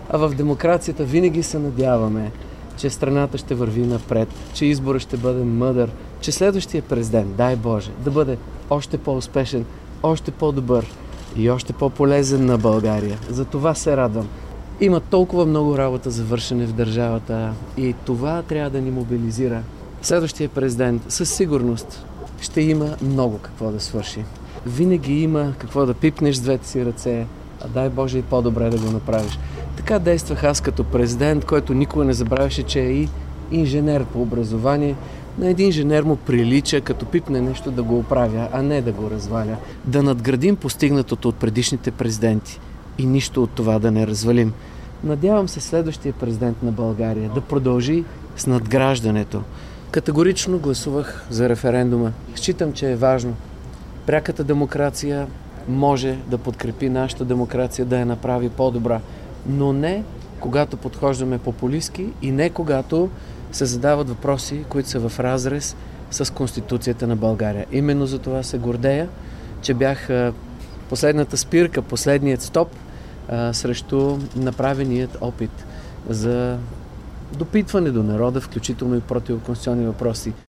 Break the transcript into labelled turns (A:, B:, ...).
A: А в демокрацията винаги се надяваме, че страната ще върви напред, че изборът ще бъде мъдър, че следващия президент, дай Боже, да бъде още по-успешен, още по-добър и още по-полезен на България. За това се радвам. Има толкова много работа за вършене в държавата и това трябва да ни мобилизира. Следващия президент със сигурност ще има много какво да свърши. Винаги има какво да пипнеш с двете си ръце, а дай Боже и по-добре да го направиш. Така действах аз като президент, който никога не забравяше, че е и инженер по образование. На един инженер му прилича, като пипне нещо, да го оправя, а не да го разваля. Да надградим постигнатото от предишните президенти и нищо от това да не развалим. Надявам се следващия президент на България да продължи с надграждането. Категорично гласувах за референдума. Считам, че е важно. Пряката демокрация може да подкрепи нашата демокрация, да я направи по-добра, но не когато подхождаме популистки и не когато се задават въпроси, които са в разрез с Конституцията на България. Именно за това се гордея, че бях последната спирка, последният стоп срещу направеният опит за допитване до народа, включително и противоконституционни въпроси.